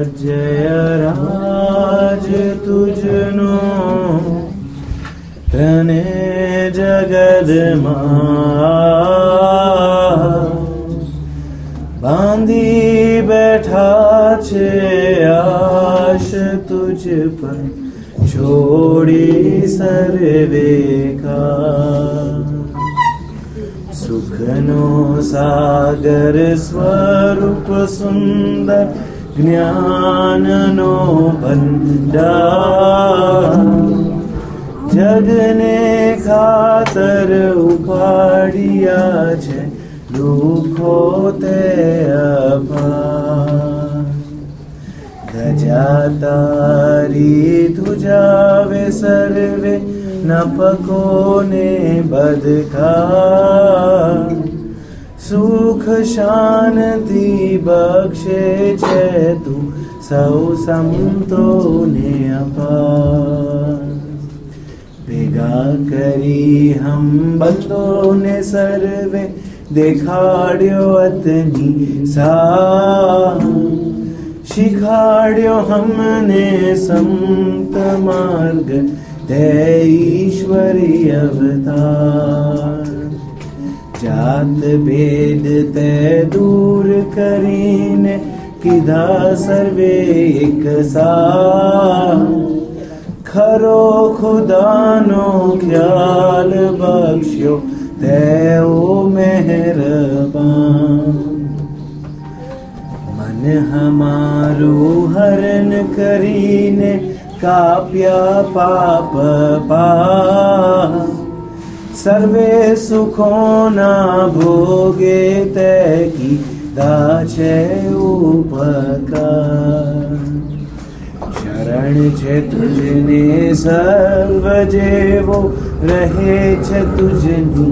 जय राज तुझनो तने जगद बांधी बैठा छे आश तुझ पर छोड़ी सर्वे का सुखनो सागर स्वरूप सुंदर ज्ञाननो भंडार जगने खातर उपाड़िया छे दुखो ते अपार गजा तारी तुझावे सर्वे नपको ने बदखा सुख शांति बख्शे छे तू सौ संतो ने अपार भेगा करी हम बंदो ने सर्वे देखाड्यो अतनी सा शिखाड्यो हमने संत मार्ग ते ईश्वरी अवतार जात भेद ते दूर करीने कीधा सर्वे एक साथ खरो खुदानो ख्याल बख्श्यो ते ओ मेहरबान मन हमारू हरण करीने काप्या पाप पाप सर्वे सुखो ना भोगे ते की दाछे उपकार शरण छे तुझने सर्व जेवो रहे छे तुझनी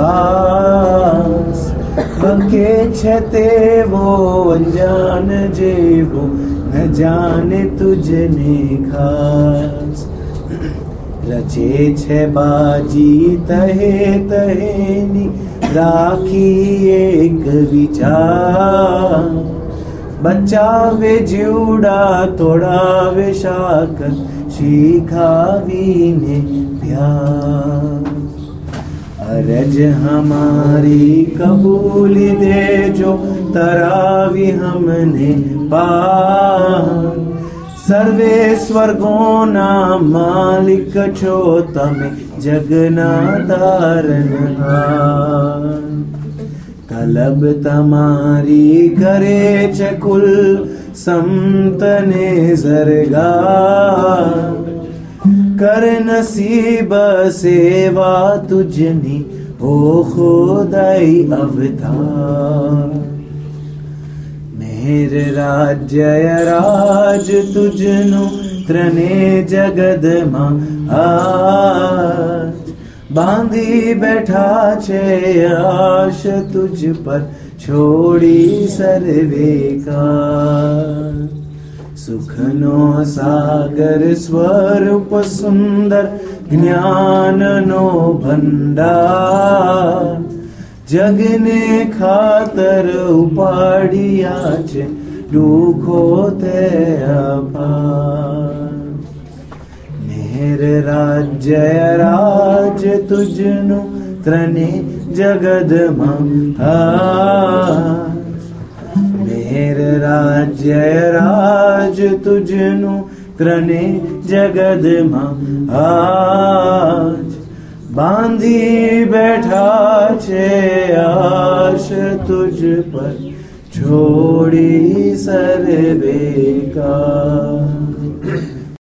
पास बके छे तेवो अनजान जेवो न जाने तुझने खास रचे छे बाजी तहे तहेनी राखी एक विचार बचावे जीवड़ा तोड़ावे शाकर शिखावीने प्यार अरज हमारी कबूली देजो तरावी हमने पार सर्वे स्वर्गोना मालिक छो तमे जगना तारनहार तलब तमारी करे छे कुल संतने जरगार कर नसीब सेवा तुझनी हो खुदाई अवतार मेर राज्य राज तुझनु त्रने जगद मां आज बांधी बैठा छे आश तुझ पर छोड़ी सर्वे का सुखनो सागर स्वरूप सुंदर ज्ञाननो भंडार जगने खातर उपाड़िया छे दुखो ते अपार मेर राज्य राज तुझनु त्रने जगद मां मेर राज्य राज तुझनु त्रने जगद मां आज बांधी बैठा छे आश तुझ पर छोड़ी सर्वे का।